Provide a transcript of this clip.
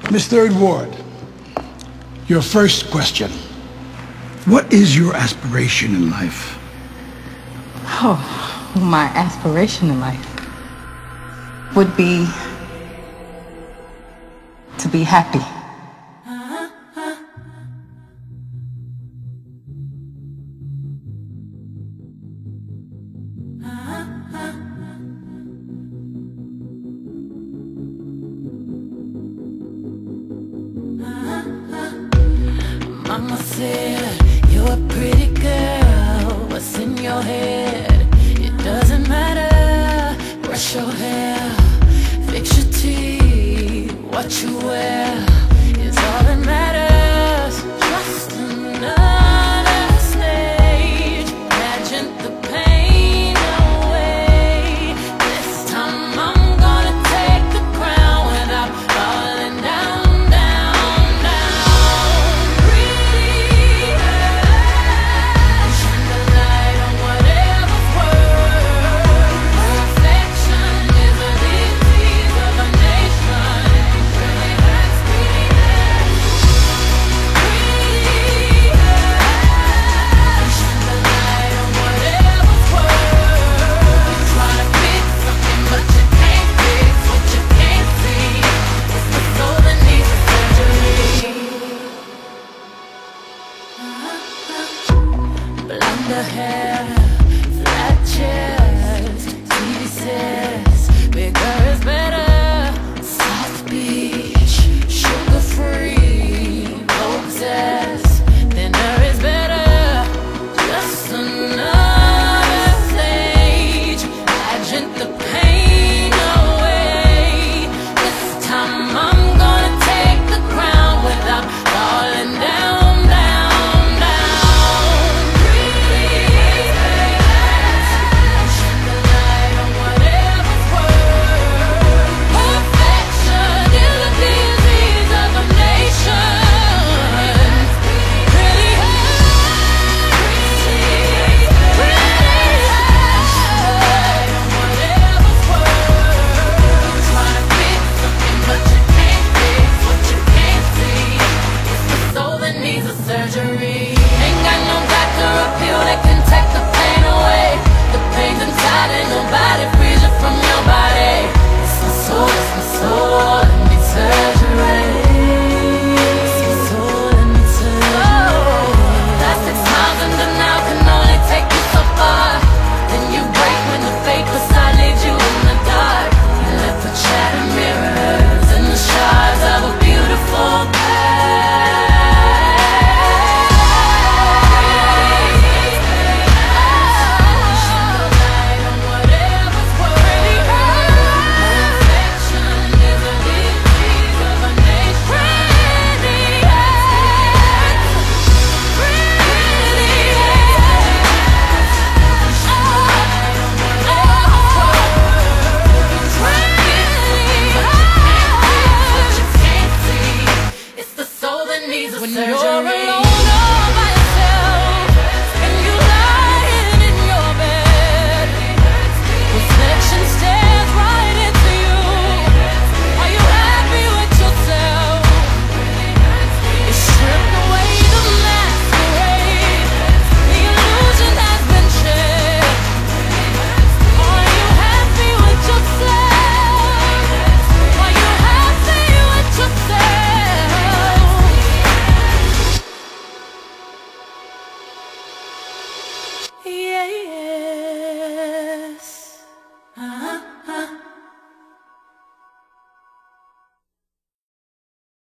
Miss Third Ward, your first question. What is your aspiration in life? Oh, my aspiration in life would be to be happy. Mama said, you're a pretty girl, what's in your head? It doesn't matter, brush your hair, fix your teeth, what you wear.